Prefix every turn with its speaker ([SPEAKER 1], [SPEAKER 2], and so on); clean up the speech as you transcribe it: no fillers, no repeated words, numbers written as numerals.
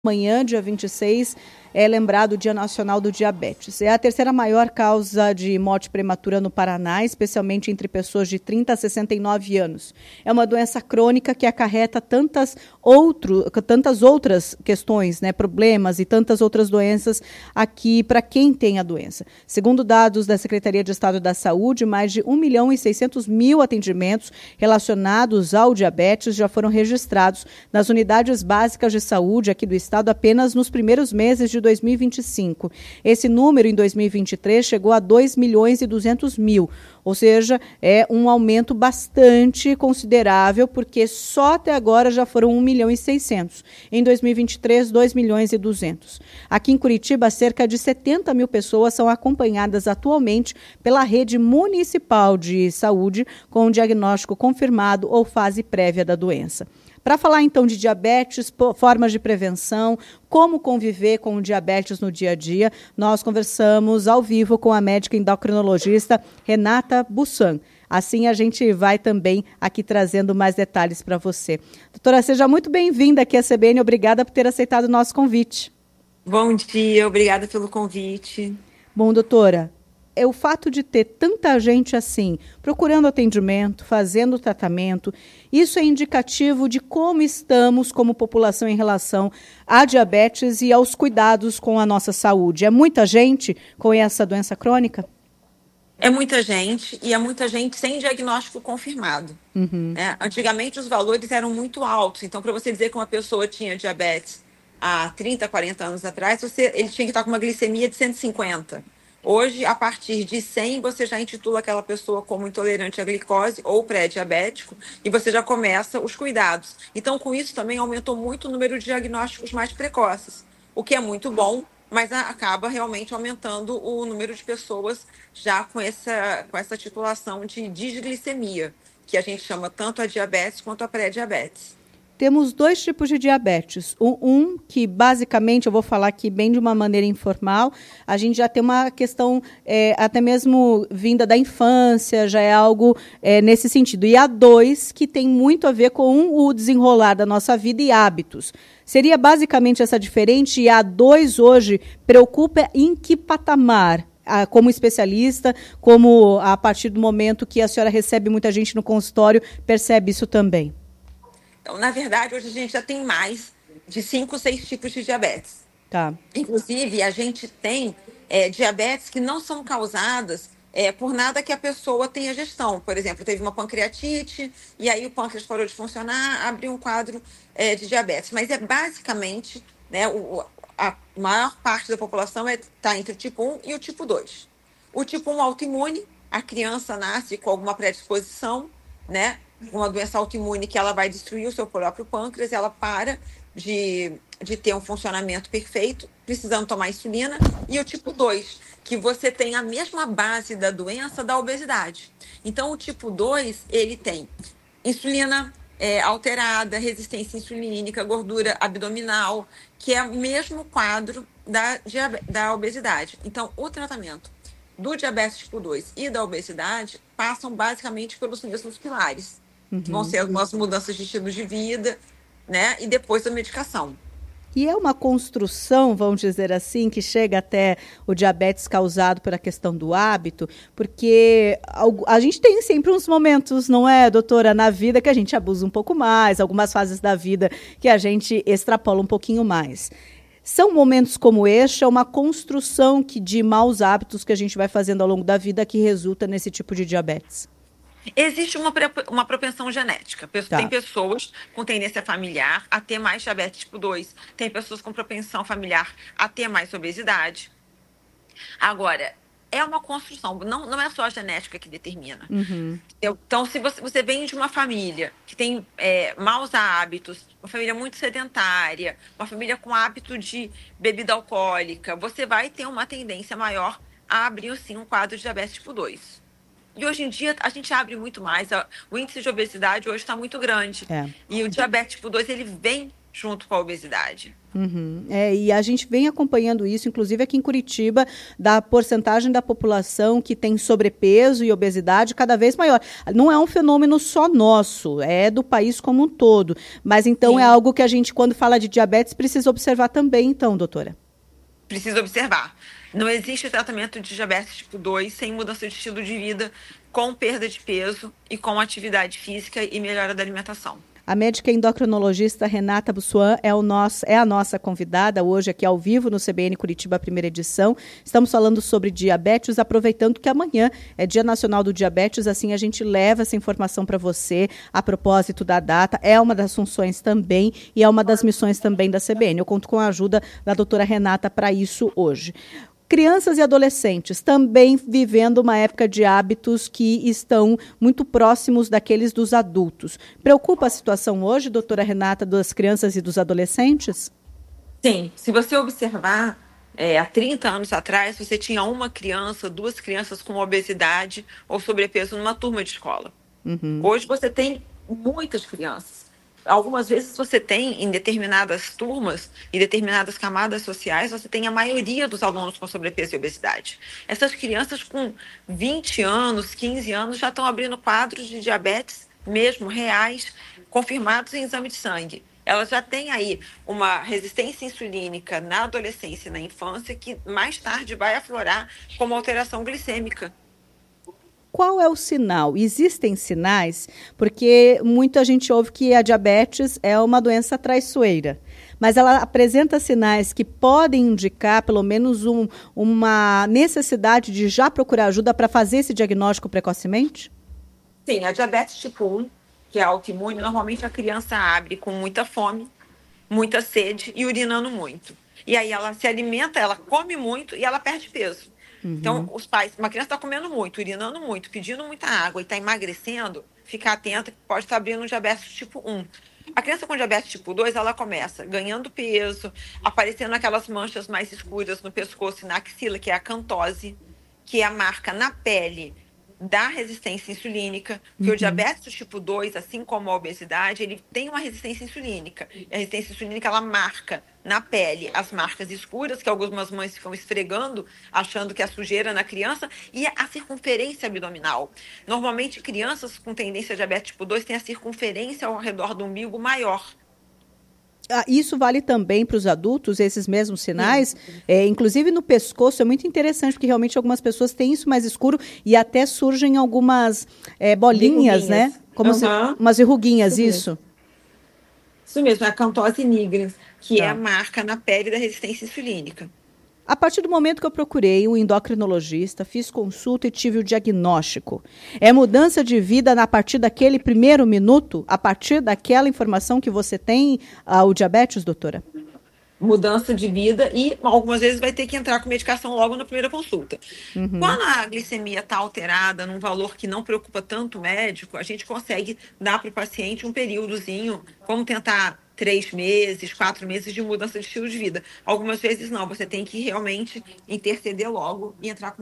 [SPEAKER 1] Amanhã, dia 26, é lembrado o Dia Nacional do Diabetes. É a terceira maior causa de morte prematura no Paraná, especialmente entre pessoas de 30 a 69 anos. É uma doença crônica que acarreta tantas outras questões, problemas e tantas outras doenças aqui para quem tem a doença. Segundo dados da Secretaria de Estado da Saúde, mais de 1.600.000 atendimentos relacionados ao diabetes já foram registrados nas unidades básicas de saúde aqui do Estado apenas nos primeiros meses de 2025. Esse número, em 2023, chegou a 2.200.000, ou seja, é um aumento bastante considerável, porque só até agora já foram 1.600.000. Em 2023, 2.200.000. Aqui em Curitiba, cerca de 70.000 pessoas são acompanhadas atualmente pela rede municipal de saúde com diagnóstico confirmado ou fase prévia da doença. Para falar, então, de diabetes, formas de prevenção, como conviver com o diabetes no dia a dia, nós conversamos ao vivo com a médica endocrinologista Renata Bussan. Assim, a gente vai também aqui trazendo mais detalhes para você. Doutora, seja muito bem-vinda aqui à CBN. Obrigada por ter aceitado o nosso convite.
[SPEAKER 2] Bom dia, obrigada pelo convite.
[SPEAKER 1] Bom, doutora, o fato de ter tanta gente assim, procurando atendimento, fazendo tratamento, isso é indicativo de como estamos como população em relação à diabetes e aos cuidados com a nossa saúde. É muita gente com essa doença crônica?
[SPEAKER 2] É muita gente e é muita gente sem diagnóstico confirmado. Antigamente os valores eram muito altos, então para você dizer que uma pessoa tinha diabetes há 30, 40 anos atrás, ele tinha que estar com uma glicemia de 150. Hoje, a partir de 100, você já intitula aquela pessoa como intolerante à glicose ou pré-diabético e você já começa os cuidados. Então, com isso também aumentou muito o número de diagnósticos mais precoces, o que é muito bom, mas acaba realmente aumentando o número de pessoas já com essa titulação de disglicemia, que a gente chama tanto a diabetes quanto a pré-diabetes.
[SPEAKER 1] Temos dois tipos de diabetes. Um que, basicamente, eu vou falar aqui bem de uma maneira informal, a gente já tem uma questão até mesmo vinda da infância, já é algo nesse sentido. E a dois, que tem muito a ver com o desenrolar da nossa vida e hábitos. Seria basicamente essa diferente, e a dois hoje preocupa em que patamar? Como especialista, como a partir do momento que a senhora recebe muita gente no consultório, percebe isso também?
[SPEAKER 2] Então, na verdade, hoje a gente já tem mais de 5, 6 tipos de diabetes.
[SPEAKER 1] Tá.
[SPEAKER 2] Inclusive, a gente tem diabetes que não são causadas por nada que a pessoa tenha gestão. Por exemplo, teve uma pancreatite e aí o pâncreas parou de funcionar, abriu um quadro de diabetes. Mas é basicamente, a maior parte da população está entre o tipo 1 e o tipo 2. O tipo 1 autoimune, a criança nasce com alguma predisposição, uma doença autoimune que ela vai destruir o seu próprio pâncreas, ela para de ter um funcionamento perfeito, precisando tomar insulina. E o tipo 2, que você tem a mesma base da doença da obesidade. Então, o tipo 2, ele tem insulina alterada, resistência insulínica, gordura abdominal, que é o mesmo quadro da obesidade. Então, o tratamento do diabetes tipo 2 e da obesidade passam basicamente pelos mesmos pilares. Que vão ser algumas mudanças de estilo de vida, e depois a medicação.
[SPEAKER 1] E é uma construção, vamos dizer assim, que chega até o diabetes causado pela questão do hábito, porque a gente tem sempre uns momentos, não é, doutora, na vida que a gente abusa um pouco mais, algumas fases da vida que a gente extrapola um pouquinho mais. São momentos como este, é uma construção de maus hábitos que a gente vai fazendo ao longo da vida que resulta nesse tipo de diabetes.
[SPEAKER 2] Existe uma propensão genética. Tem pessoas com tendência familiar a ter mais diabetes tipo 2. Tem pessoas com propensão familiar a ter mais obesidade. Agora, é uma construção. Não é só a genética que determina. Então, se você vem de uma família que tem maus hábitos, uma família muito sedentária, uma família com hábito de bebida alcoólica, você vai ter uma tendência maior a abrir, sim, um quadro de diabetes tipo 2. E hoje em dia a gente abre muito mais. O índice de obesidade hoje está muito grande. E o diabetes tipo 2, ele vem junto com a obesidade.
[SPEAKER 1] Uhum. E a gente vem acompanhando isso, inclusive aqui em Curitiba, da porcentagem da população que tem sobrepeso e obesidade cada vez maior. Não é um fenômeno só nosso, é do país como um todo. Mas então
[SPEAKER 2] Sim.
[SPEAKER 1] é algo que a gente, quando fala de diabetes, precisa observar também, então, doutora.
[SPEAKER 2] Precisa observar. Não existe tratamento de diabetes tipo 2 sem mudança de estilo de vida, com perda de peso e com atividade física e melhora da alimentação.
[SPEAKER 1] A médica endocrinologista Renata Bussuan é a nossa convidada hoje aqui ao vivo no CBN Curitiba, primeira edição. Estamos falando sobre diabetes, aproveitando que amanhã é Dia Nacional do Diabetes, assim a gente leva essa informação para você a propósito da data. É uma das funções também e é uma das missões também da CBN. Eu conto com a ajuda da doutora Renata para isso hoje. Crianças e adolescentes também vivendo uma época de hábitos que estão muito próximos daqueles dos adultos. Preocupa a situação hoje, doutora Renata, das crianças e dos adolescentes?
[SPEAKER 2] Sim, se você observar, há 30 anos atrás, você tinha uma criança, duas crianças com obesidade ou sobrepeso numa turma de escola. Hoje você tem muitas crianças. Algumas vezes você tem, em determinadas turmas e determinadas camadas sociais, você tem a maioria dos alunos com sobrepeso e obesidade. Essas crianças com 20 anos, 15 anos, já estão abrindo quadros de diabetes, mesmo reais, confirmados em exame de sangue. Elas já têm aí uma resistência insulínica na adolescência e na infância que mais tarde vai aflorar como alteração glicêmica.
[SPEAKER 1] Qual é o sinal? Existem sinais? Porque muita gente ouve que a diabetes é uma doença traiçoeira, mas ela apresenta sinais que podem indicar pelo menos uma necessidade de já procurar ajuda para fazer esse diagnóstico precocemente?
[SPEAKER 2] Sim, a diabetes tipo 1, que é autoimune, normalmente a criança abre com muita fome, muita sede e urinando muito. E aí ela se alimenta, ela come muito e ela perde peso. Então, os pais, uma criança está comendo muito, urinando muito, pedindo muita água e está emagrecendo, fica atenta que pode estar abrindo um diabetes tipo 1. A criança com diabetes tipo 2, ela começa ganhando peso, aparecendo aquelas manchas mais escuras no pescoço e na axila, que é a cantose, que é a marca na pele da resistência insulínica, porque o diabetes tipo 2, assim como a obesidade, ele tem uma resistência insulínica. E a resistência insulínica, ela marca na pele as marcas escuras, que algumas mães ficam esfregando, achando que é sujeira na criança, e a circunferência abdominal. Normalmente, crianças com tendência a diabetes tipo 2 têm a circunferência ao redor do umbigo maior.
[SPEAKER 1] Isso vale também para os adultos, esses mesmos sinais?
[SPEAKER 2] Sim.
[SPEAKER 1] Inclusive no pescoço, é muito interessante, porque realmente algumas pessoas têm isso mais escuro e até surgem algumas bolinhas, né? Como umas verruguinhas, isso.
[SPEAKER 2] Isso mesmo, é a cantose nigrans, que é a marca na pele da resistência insulínica.
[SPEAKER 1] A partir do momento que eu procurei um endocrinologista, fiz consulta e tive o diagnóstico. É mudança de vida a partir daquele primeiro minuto? A partir daquela informação que você tem, o diabetes, doutora?
[SPEAKER 2] Mudança de vida e algumas vezes vai ter que entrar com medicação logo na primeira consulta. Quando a glicemia está alterada num valor que não preocupa tanto o médico, a gente consegue dar para o paciente um períodozinho, vamos tentar 3 meses, 4 meses de mudança de estilo de vida. Algumas vezes não, você tem que realmente interceder logo e entrar com